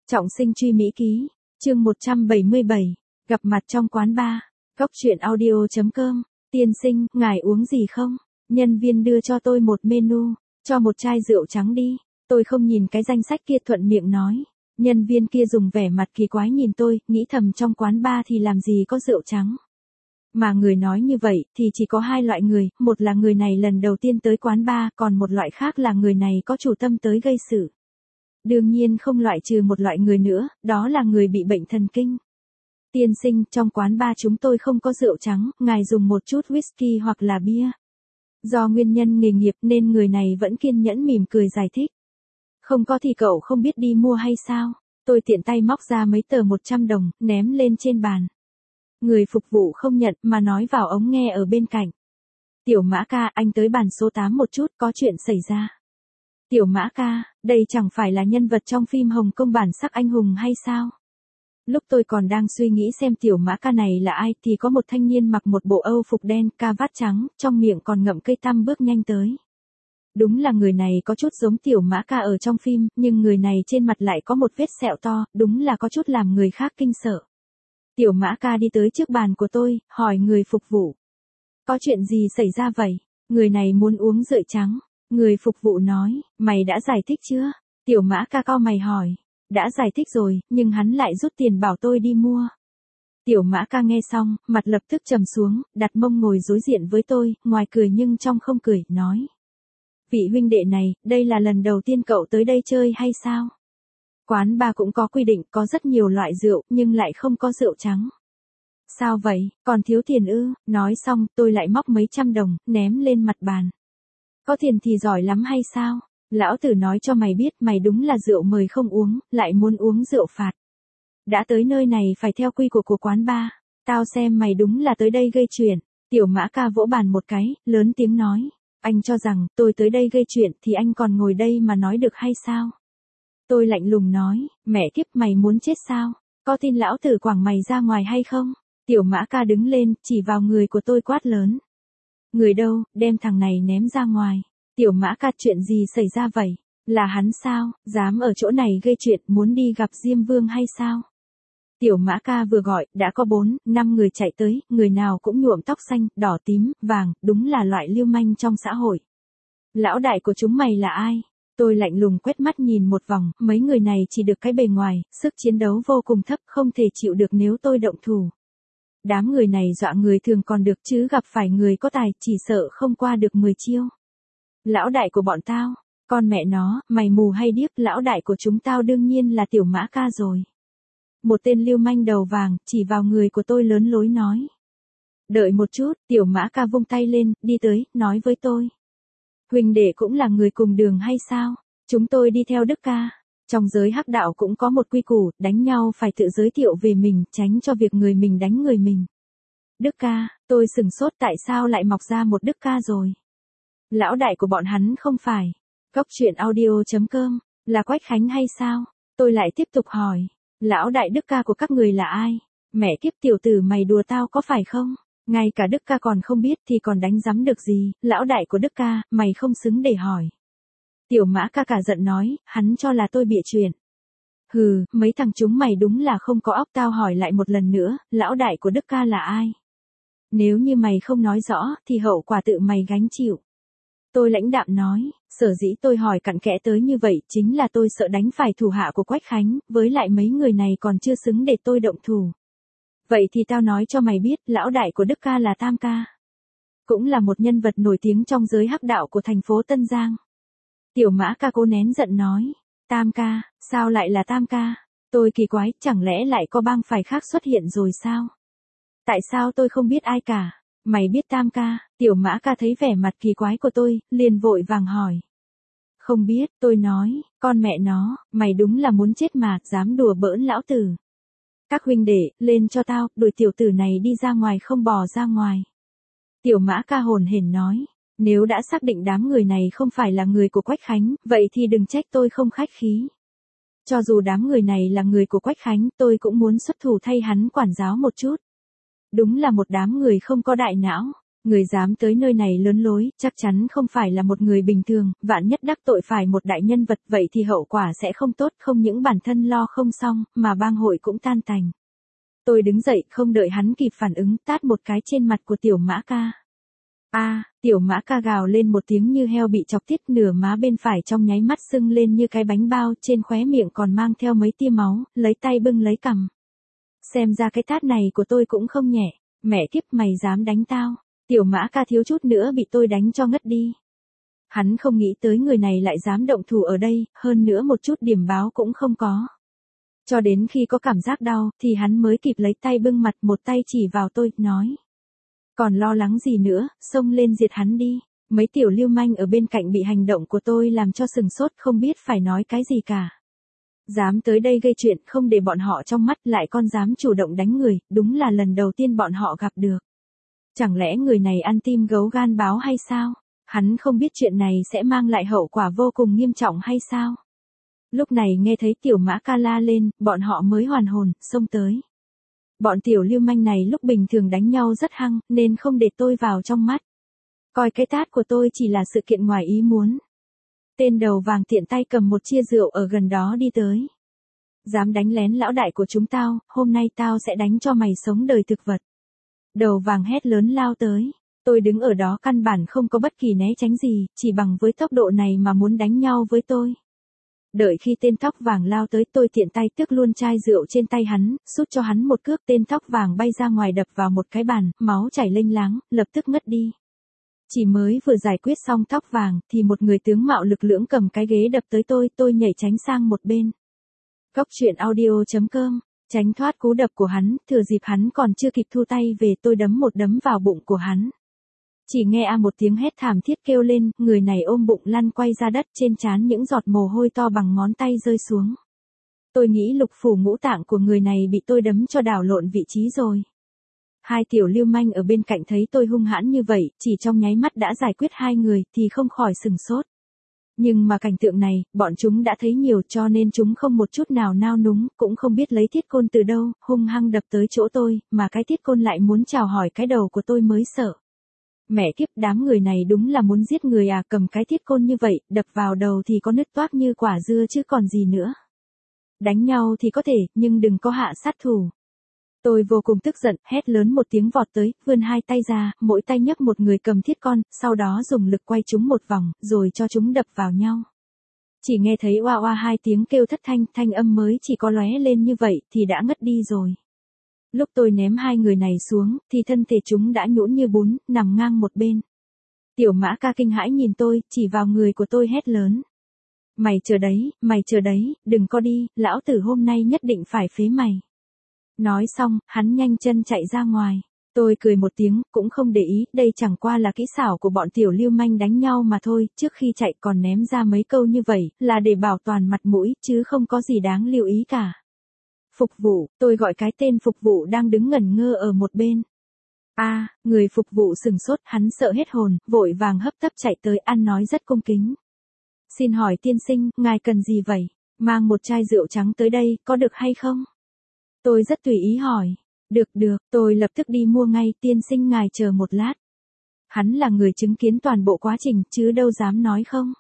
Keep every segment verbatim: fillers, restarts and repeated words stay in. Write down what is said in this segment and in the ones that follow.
Trọng sinh truy Mỹ ký, chương một trăm bảy mươi bảy, gặp mặt trong quán bar, góc truyện audio chấm com, tiên sinh, ngài uống gì không? Nhân viên đưa cho tôi một menu, cho một chai rượu trắng đi, tôi không nhìn cái danh sách kia thuận miệng nói. Nhân viên kia dùng vẻ mặt kỳ quái nhìn tôi, nghĩ thầm trong quán bar thì làm gì có rượu trắng. Mà người nói như vậy thì chỉ có hai loại người, một là người này lần đầu tiên tới quán bar, còn một loại khác là người này có chủ tâm tới gây sự. Đương nhiên không loại trừ một loại người nữa, đó là người bị bệnh thần kinh. Tiên sinh, trong quán bar chúng tôi không có rượu trắng, ngài dùng một chút whisky hoặc là bia. Do nguyên nhân nghề nghiệp nên người này vẫn kiên nhẫn mỉm cười giải thích. Không có thì cậu không biết đi mua hay sao? Tôi tiện tay móc ra mấy tờ một trăm đồng, ném lên trên bàn. Người phục vụ không nhận mà nói vào ống nghe ở bên cạnh. Tiểu Mã ca, anh tới bàn số tám một chút, có chuyện xảy ra. Tiểu Mã ca, đây chẳng phải là nhân vật trong phim Hồng Kông bản sắc anh hùng hay sao? Lúc tôi còn đang suy nghĩ xem Tiểu Mã ca này là ai thì có một thanh niên mặc một bộ âu phục đen, ca vát trắng, trong miệng còn ngậm cây tăm bước nhanh tới. Đúng là người này có chút giống Tiểu Mã ca ở trong phim, nhưng người này trên mặt lại có một vết sẹo to, đúng là có chút làm người khác kinh sợ. Tiểu Mã ca đi tới trước bàn của tôi, hỏi người phục vụ. Có chuyện gì xảy ra vậy? Người này muốn uống rượu trắng. Người phục vụ nói, mày đã giải thích chưa? Tiểu Mã ca cau mày hỏi. Đã giải thích rồi, nhưng hắn lại rút tiền bảo tôi đi mua. Tiểu Mã ca nghe xong, mặt lập tức trầm xuống, đặt mông ngồi đối diện với tôi, ngoài cười nhưng trong không cười, nói. Vị huynh đệ này, đây là lần đầu tiên cậu tới đây chơi hay sao? Quán bar cũng có quy định, có rất nhiều loại rượu, nhưng lại không có rượu trắng. Sao vậy, còn thiếu tiền ư? Nói xong, tôi lại móc mấy trăm đồng, ném lên mặt bàn. Có tiền thì giỏi lắm hay sao? Lão tử nói cho mày biết mày đúng là rượu mời không uống, lại muốn uống rượu phạt. Đã tới nơi này phải theo quy của của quán bar. Tao xem mày đúng là tới đây gây chuyện. Tiểu Mã ca vỗ bàn một cái, lớn tiếng nói. Anh cho rằng tôi tới đây gây chuyện thì anh còn ngồi đây mà nói được hay sao? Tôi lạnh lùng nói, mẹ kiếp mày muốn chết sao? Có tin lão tử quảng mày ra ngoài hay không? Tiểu Mã ca đứng lên, chỉ vào người của tôi quát lớn. Người đâu, đem thằng này ném ra ngoài. Tiểu Mã ca, chuyện gì xảy ra vậy? Là hắn sao, dám ở chỗ này gây chuyện, muốn đi gặp Diêm Vương hay sao? Tiểu Mã ca vừa gọi, đã có bốn, năm người chạy tới, người nào cũng nhuộm tóc xanh, đỏ tím, vàng, đúng là loại lưu manh trong xã hội. Lão đại của chúng mày là ai? Tôi lạnh lùng quét mắt nhìn một vòng, mấy người này chỉ được cái bề ngoài, sức chiến đấu vô cùng thấp, không thể chịu được nếu tôi động thủ. Đám người này dọa người thường còn được chứ gặp phải người có tài, chỉ sợ không qua được mười chiêu. Lão đại của bọn tao, con mẹ nó, mày mù hay điếc, lão đại của chúng tao đương nhiên là Tiểu Mã ca rồi. Một tên lưu manh đầu vàng, chỉ vào người của tôi lớn lối nói. Đợi một chút, Tiểu Mã ca vung tay lên, đi tới, nói với tôi. Huynh đệ cũng là người cùng đường hay sao? Chúng tôi đi theo Đức ca. Trong giới hắc đạo cũng có một quy củ, đánh nhau phải tự giới thiệu về mình, tránh cho việc người mình đánh người mình. Đức ca, tôi sừng sốt tại sao lại mọc ra một Đức ca rồi. Lão đại của bọn hắn không phải. Góc truyện audio chấm com, là Quách Khánh hay sao? Tôi lại tiếp tục hỏi. Lão đại Đức ca của các người là ai? Mẹ kiếp tiểu tử mày đùa tao có phải không? Ngay cả Đức ca còn không biết thì còn đánh giấm được gì, lão đại của Đức ca, mày không xứng để hỏi. Tiểu Mã ca cả giận nói, hắn cho là tôi bịa chuyện. Hừ, mấy thằng chúng mày đúng là không có óc, tao hỏi lại một lần nữa, lão đại của Đức ca là ai? Nếu như mày không nói rõ, thì hậu quả tự mày gánh chịu. Tôi lãnh đạm nói, sở dĩ tôi hỏi cặn kẽ tới như vậy, chính là tôi sợ đánh phải thủ hạ của Quách Khánh, với lại mấy người này còn chưa xứng để tôi động thủ. Vậy thì tao nói cho mày biết, lão đại của Đức ca là Tam ca. Cũng là một nhân vật nổi tiếng trong giới hắc đạo của thành phố Tân Giang. Tiểu Mã ca cố nén giận nói, Tam ca, sao lại là Tam ca? Tôi kỳ quái, chẳng lẽ lại có bang phái khác xuất hiện rồi sao? Tại sao tôi không biết ai cả? Mày biết Tam ca? Tiểu Mã ca thấy vẻ mặt kỳ quái của tôi, liền vội vàng hỏi. Không biết, tôi nói, con mẹ nó, mày đúng là muốn chết mà, dám đùa bỡn lão tử. Các huynh đệ, lên cho tao, đuổi tiểu tử này đi ra ngoài không bò ra ngoài. Tiểu Mã ca hồn hển nói, nếu đã xác định đám người này không phải là người của Quách Khánh, vậy thì đừng trách tôi không khách khí. Cho dù đám người này là người của Quách Khánh, tôi cũng muốn xuất thủ thay hắn quản giáo một chút. Đúng là một đám người không có đại não. Người dám tới nơi này lớn lối, chắc chắn không phải là một người bình thường, vạn nhất đắc tội phải một đại nhân vật, vậy thì hậu quả sẽ không tốt, không những bản thân lo không xong, mà bang hội cũng tan tành. Tôi đứng dậy, không đợi hắn kịp phản ứng, tát một cái trên mặt của tiểu Mã Ca. A, tiểu Mã Ca gào lên một tiếng như heo bị chọc tiết, nửa má bên phải trong nháy mắt sưng lên như cái bánh bao, trên khóe miệng còn mang theo mấy tia máu, lấy tay bưng lấy cằm. Xem ra cái tát này của tôi cũng không nhẹ, mẹ kiếp mày dám đánh tao. Tiểu Mã Ca thiếu chút nữa bị tôi đánh cho ngất đi. Hắn không nghĩ tới người này lại dám động thủ ở đây, hơn nữa một chút điểm báo cũng không có. Cho đến khi có cảm giác đau, thì hắn mới kịp lấy tay bưng mặt, một tay chỉ vào tôi, nói. Còn lo lắng gì nữa, xông lên diệt hắn đi. Mấy tiểu lưu manh ở bên cạnh bị hành động của tôi làm cho sừng sốt, không biết phải nói cái gì cả. Dám tới đây gây chuyện, không để bọn họ trong mắt, lại còn dám chủ động đánh người, đúng là lần đầu tiên bọn họ gặp được. Chẳng lẽ người này ăn tim gấu gan báo hay sao? Hắn không biết chuyện này sẽ mang lại hậu quả vô cùng nghiêm trọng hay sao? Lúc này nghe thấy tiểu Mã Ca la lên, bọn họ mới hoàn hồn, xông tới. Bọn tiểu lưu manh này lúc bình thường đánh nhau rất hăng, nên không để tôi vào trong mắt. Coi cái tát của tôi chỉ là sự kiện ngoài ý muốn. Tên đầu vàng tiện tay cầm một chia rượu ở gần đó đi tới. Dám đánh lén lão đại của chúng tao, hôm nay tao sẽ đánh cho mày sống đời thực vật. Đầu vàng hét lớn lao tới. Tôi đứng ở đó căn bản không có bất kỳ né tránh gì, chỉ bằng với tốc độ này mà muốn đánh nhau với tôi. Đợi khi tên tóc vàng lao tới, tôi tiện tay tước luôn chai rượu trên tay hắn, sút cho hắn một cước, tên tóc vàng bay ra ngoài đập vào một cái bàn, máu chảy lênh láng, lập tức ngất đi. Chỉ mới vừa giải quyết xong tóc vàng, thì một người tướng mạo lực lưỡng cầm cái ghế đập tới tôi, tôi nhảy tránh sang một bên. Cóc truyện audio chấm com, tránh thoát cú đập của hắn, thừa dịp hắn còn chưa kịp thu tay về, tôi đấm một đấm vào bụng của hắn. Chỉ nghe a một tiếng hét thảm thiết kêu lên, người này ôm bụng lăn quay ra đất, trên trán những giọt mồ hôi to bằng ngón tay rơi xuống. Tôi nghĩ lục phủ ngũ tạng của người này bị tôi đấm cho đảo lộn vị trí rồi. Hai tiểu lưu manh ở bên cạnh thấy tôi hung hãn như vậy, chỉ trong nháy mắt đã giải quyết hai người, thì không khỏi sừng sốt. Nhưng mà cảnh tượng này, bọn chúng đã thấy nhiều, cho nên chúng không một chút nào nao núng, cũng không biết lấy thiết côn từ đâu, hung hăng đập tới chỗ tôi, mà cái thiết côn lại muốn chào hỏi cái đầu của tôi mới sợ. Mẹ kiếp, đám người này đúng là muốn giết người à, cầm cái thiết côn như vậy, đập vào đầu thì có nứt toác như quả dưa chứ còn gì nữa. Đánh nhau thì có thể, nhưng đừng có hạ sát thủ. Tôi vô cùng tức giận, hét lớn một tiếng vọt tới, vươn hai tay ra, mỗi tay nhấc một người cầm thiết con, sau đó dùng lực quay chúng một vòng, rồi cho chúng đập vào nhau. Chỉ nghe thấy oa oa hai tiếng kêu thất thanh, thanh âm mới chỉ có lóe lên như vậy, thì đã ngất đi rồi. Lúc tôi ném hai người này xuống, thì thân thể chúng đã nhũn như bún, nằm ngang một bên. Tiểu Mã Ca kinh hãi nhìn tôi, chỉ vào người của tôi hét lớn. Mày chờ đấy, mày chờ đấy, đừng có đi, lão tử hôm nay nhất định phải phế mày. Nói xong, hắn nhanh chân chạy ra ngoài. Tôi cười một tiếng, cũng không để ý, đây chẳng qua là kỹ xảo của bọn tiểu lưu manh đánh nhau mà thôi, trước khi chạy còn ném ra mấy câu như vậy, là để bảo toàn mặt mũi, chứ không có gì đáng lưu ý cả. Phục vụ, tôi gọi cái tên phục vụ đang đứng ngẩn ngơ ở một bên. A, à, người phục vụ sừng sốt, hắn sợ hết hồn, vội vàng hấp tấp chạy tới, ăn nói rất cung kính. Xin hỏi tiên sinh, ngài cần gì vậy? Mang một chai rượu trắng tới đây, có được hay không? Tôi rất tùy ý hỏi. Được được, tôi lập tức đi mua ngay, tiên sinh ngài chờ một lát. Hắn là người chứng kiến toàn bộ quá trình, chứ đâu dám nói không.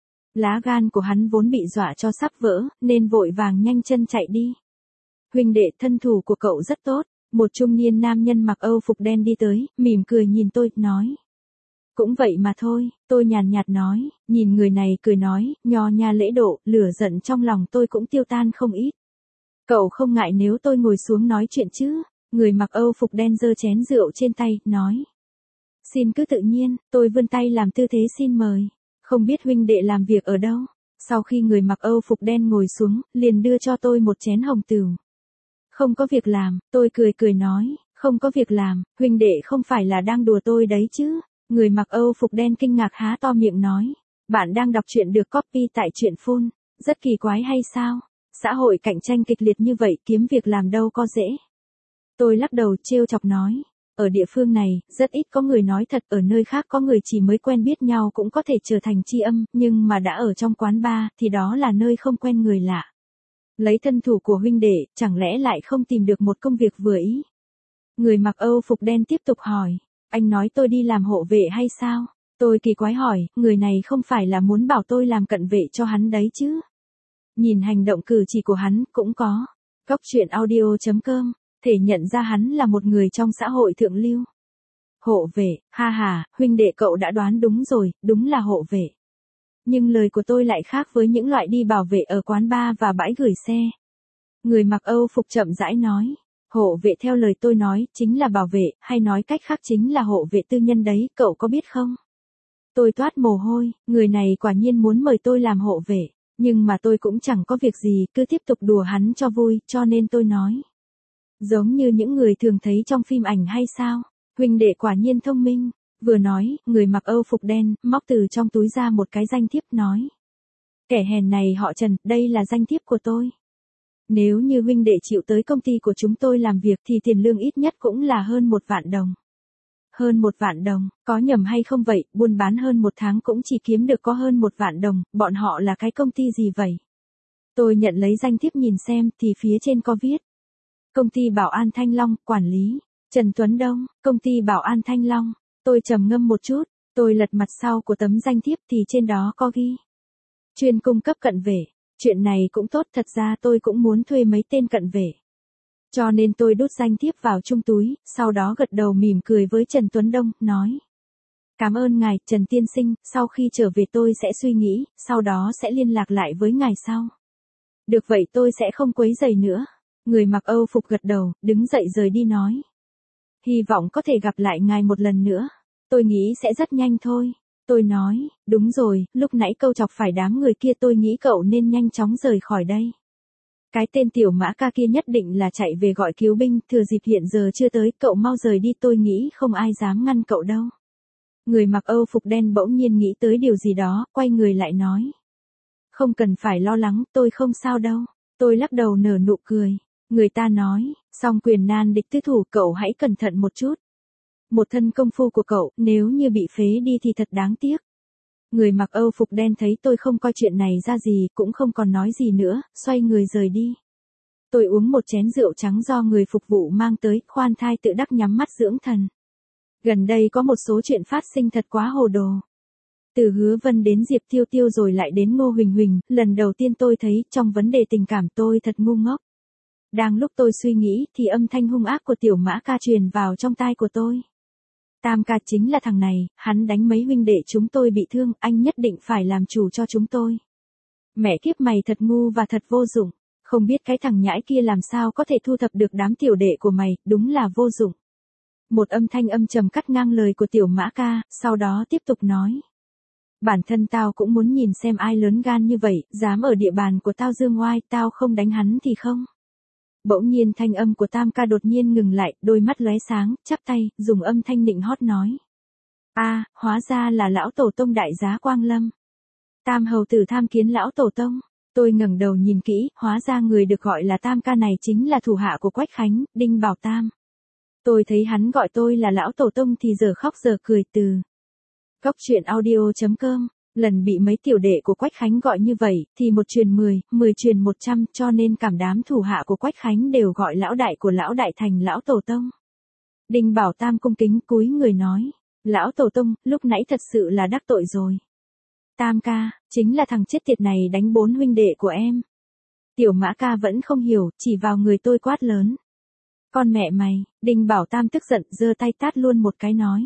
Lá gan của hắn vốn bị dọa cho sắp vỡ, nên vội vàng nhanh chân chạy đi. Huynh đệ, thân thủ của cậu rất tốt. Một trung niên nam nhân mặc Âu phục đen đi tới, mỉm cười nhìn tôi, nói. Cũng vậy mà thôi, tôi nhàn nhạt nói, nhìn người này cười nói, nho nha lễ độ, lửa giận trong lòng tôi cũng tiêu tan không ít. Cậu không ngại nếu tôi ngồi xuống nói chuyện chứ? Người mặc Âu phục đen giơ chén rượu trên tay, nói. Xin cứ tự nhiên, tôi vươn tay làm tư thế xin mời. Không biết huynh đệ làm việc ở đâu? Sau khi người mặc Âu phục đen ngồi xuống, liền đưa cho tôi một chén hồng tửu. Không có việc làm, tôi cười cười nói, không có việc làm, huynh đệ không phải là đang đùa tôi đấy chứ? Người mặc Âu phục đen kinh ngạc há to miệng nói, bạn đang đọc truyện được copy tại truyện phun, rất kỳ quái hay sao? Xã hội cạnh tranh kịch liệt như vậy, kiếm việc làm đâu có dễ. Tôi lắc đầu trêu chọc nói, ở địa phương này, rất ít có người nói thật, ở nơi khác có người chỉ mới quen biết nhau cũng có thể trở thành tri âm, nhưng mà đã ở trong quán bar, thì đó là nơi không quen người lạ. Lấy thân thủ của huynh đệ, chẳng lẽ lại không tìm được một công việc vừa ý? Người mặc Âu phục đen tiếp tục hỏi, Anh nói tôi đi làm hộ vệ hay sao? Tôi kỳ quái hỏi, người này không phải là muốn bảo tôi làm cận vệ cho hắn đấy chứ? Nhìn hành động cử chỉ của hắn, cũng có. Cốc truyện audio chấm com, thể nhận ra hắn là một người trong xã hội thượng lưu. Hộ vệ, ha ha, huynh đệ cậu đã đoán đúng rồi, đúng là hộ vệ. Nhưng lời của tôi lại khác với những loại đi bảo vệ ở quán bar và bãi gửi xe. Người mặc Âu phục chậm rãi nói. Hộ vệ theo lời tôi nói, chính là bảo vệ, hay nói cách khác chính là hộ vệ tư nhân đấy, cậu có biết không? Tôi toát mồ hôi, người này quả nhiên muốn mời tôi làm hộ vệ, nhưng mà tôi cũng chẳng có việc gì, cứ tiếp tục đùa hắn cho vui, cho nên tôi nói. Giống như những người thường thấy trong phim ảnh hay sao? Huynh đệ quả nhiên thông minh. Vừa nói, người mặc Âu phục đen, móc từ trong túi ra một cái danh thiếp nói. Kẻ hèn này họ Trần, đây là danh thiếp của tôi. Nếu như huynh đệ chịu tới công ty của chúng tôi làm việc thì tiền lương ít nhất cũng là hơn một vạn đồng. Hơn một vạn đồng, có nhầm hay không vậy, buôn bán hơn một tháng cũng chỉ kiếm được có hơn một vạn đồng, bọn họ là cái công ty gì vậy? Tôi nhận lấy danh thiếp nhìn xem thì phía trên có viết. Công ty Bảo An Thanh Long, quản lý, Trần Tuấn Đông, công ty Bảo An Thanh Long. Tôi trầm ngâm một chút, tôi lật mặt sau của tấm danh thiếp thì trên đó có ghi. Chuyên cung cấp cận vệ, chuyện này cũng tốt, thật ra tôi cũng muốn thuê mấy tên cận vệ. Cho nên tôi đút danh thiếp vào chung túi, sau đó gật đầu mỉm cười với Trần Tuấn Đông, nói. Cảm ơn ngài, Trần Tiên Sinh, sau khi trở về tôi sẽ suy nghĩ, sau đó sẽ liên lạc lại với ngài sau. Được vậy tôi sẽ không quấy rầy nữa. Người mặc Âu phục gật đầu, đứng dậy rời đi nói. Hy vọng có thể gặp lại ngài một lần nữa. Tôi nghĩ sẽ rất nhanh thôi. Tôi nói, đúng rồi, lúc nãy câu chọc phải đám người kia tôi nghĩ cậu nên nhanh chóng rời khỏi đây. Cái tên tiểu mã ca kia nhất định là chạy về gọi cứu binh, thừa dịp hiện giờ chưa tới, cậu mau rời đi, tôi nghĩ không ai dám ngăn cậu đâu. Người mặc Âu phục đen bỗng nhiên nghĩ tới điều gì đó, quay người lại nói. Không cần phải lo lắng, tôi không sao đâu. Tôi lắc đầu nở nụ cười. Người ta nói, song quyền nan địch tứ thủ, cậu hãy cẩn thận một chút. Một thân công phu của cậu, nếu như bị phế đi thì thật đáng tiếc. Người mặc Âu phục đen thấy tôi không coi chuyện này ra gì, cũng không còn nói gì nữa, xoay người rời đi. Tôi uống một chén rượu trắng do người phục vụ mang tới, khoan thai tự đắc nhắm mắt dưỡng thần. Gần đây có một số chuyện phát sinh thật quá hồ đồ. Từ Hứa Vân đến Diệp Tiêu Tiêu rồi lại đến Ngô Huỳnh Huỳnh, lần đầu tiên tôi thấy trong vấn đề tình cảm tôi thật ngu ngốc. Đang lúc tôi suy nghĩ thì âm thanh hung ác của tiểu mã ca truyền vào trong tai của tôi. Tam ca chính là thằng này, hắn đánh mấy huynh đệ chúng tôi bị thương, anh nhất định phải làm chủ cho chúng tôi. Mẹ kiếp mày thật ngu và thật vô dụng, không biết cái thằng nhãi kia làm sao có thể thu thập được đám tiểu đệ của mày, đúng là vô dụng. Một âm thanh âm trầm cắt ngang lời của tiểu mã ca, sau đó tiếp tục nói. Bản thân tao cũng muốn nhìn xem ai lớn gan như vậy, dám ở địa bàn của tao dương oai, tao không đánh hắn thì không. Bỗng nhiên thanh âm của Tam ca đột nhiên ngừng lại, đôi mắt lóe sáng, chắp tay, dùng âm thanh nịnh hót nói. A, à, hóa ra là lão tổ tông đại giá Quang Lâm. Tam hầu tử tham kiến lão tổ tông. Tôi ngẩng đầu nhìn kỹ, hóa ra người được gọi là Tam ca này chính là thủ hạ của Quách Khánh, Đinh Bảo Tam. Tôi thấy hắn gọi tôi là lão tổ tông thì giờ khóc giờ cười từ. Cốc truyện audio chấm com. Lần bị mấy tiểu đệ của Quách Khánh gọi như vậy, thì một truyền mười, mười truyền một trăm, cho nên cảm đám thủ hạ của Quách Khánh đều gọi lão đại của lão đại thành lão tổ tông. Đinh Bảo Tam cung kính cúi người nói, lão tổ tông, lúc nãy thật sự là đắc tội rồi. Tam ca, chính là thằng chết tiệt này đánh bốn huynh đệ của em. Tiểu mã ca vẫn không hiểu, chỉ vào người tôi quát lớn. Con mẹ mày, Đinh Bảo Tam tức giận, giơ tay tát luôn một cái nói.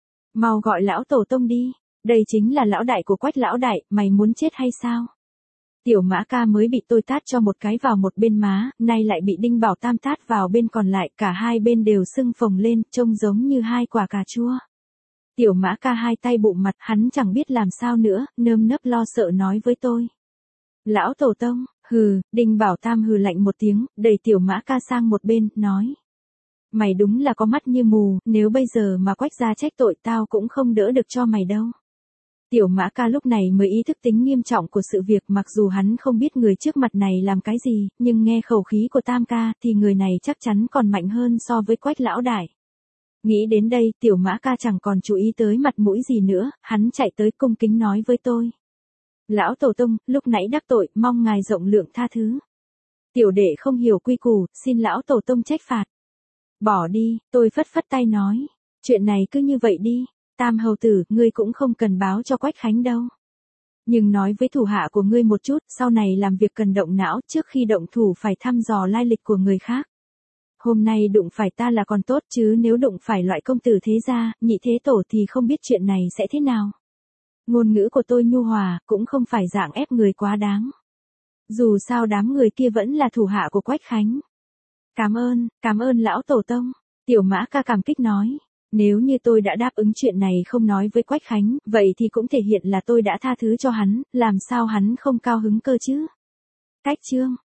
Mau gọi lão tổ tông đi. Đây chính là lão đại của Quách lão đại, mày muốn chết hay sao? Tiểu mã ca mới bị tôi tát cho một cái vào một bên má, nay lại bị Đinh Bảo Tam tát vào bên còn lại, cả hai bên đều sưng phồng lên, trông giống như hai quả cà chua. Tiểu mã ca hai tay bụng mặt, hắn chẳng biết làm sao nữa, nơm nớp lo sợ nói với tôi. Lão tổ tông, hừ, Đinh Bảo Tam hừ lạnh một tiếng, đẩy tiểu mã ca sang một bên, nói. Mày đúng là có mắt như mù, nếu bây giờ mà Quách gia trách tội tao cũng không đỡ được cho mày đâu. Tiểu mã ca lúc này mới ý thức tính nghiêm trọng của sự việc, mặc dù hắn không biết người trước mặt này làm cái gì, nhưng nghe khẩu khí của Tam ca thì người này chắc chắn còn mạnh hơn so với Quách lão đại. Nghĩ đến đây, tiểu mã ca chẳng còn chú ý tới mặt mũi gì nữa, hắn chạy tới cung kính nói với tôi. Lão tổ tông, lúc nãy đắc tội, mong ngài rộng lượng tha thứ. Tiểu đệ không hiểu quy củ, xin lão tổ tông trách phạt. Bỏ đi, tôi phất phất tay nói. Chuyện này cứ như vậy đi, Tam hầu tử, ngươi cũng không cần báo cho Quách Khánh đâu. Nhưng nói với thủ hạ của ngươi một chút, sau này làm việc cần động não, trước khi động thủ phải thăm dò lai lịch của người khác. Hôm nay đụng phải ta là còn tốt, chứ nếu đụng phải loại công tử thế gia, nhị thế tổ thì không biết chuyện này sẽ thế nào. Ngôn ngữ của tôi nhu hòa, cũng không phải dạng ép người quá đáng. Dù sao đám người kia vẫn là thủ hạ của Quách Khánh. Cảm ơn, cảm ơn lão tổ tông. Tiểu Mã Ca cảm kích nói. Nếu như tôi đã đáp ứng chuyện này không nói với Quách Khánh, vậy thì cũng thể hiện là tôi đã tha thứ cho hắn, làm sao hắn không cao hứng cơ chứ. Cách chương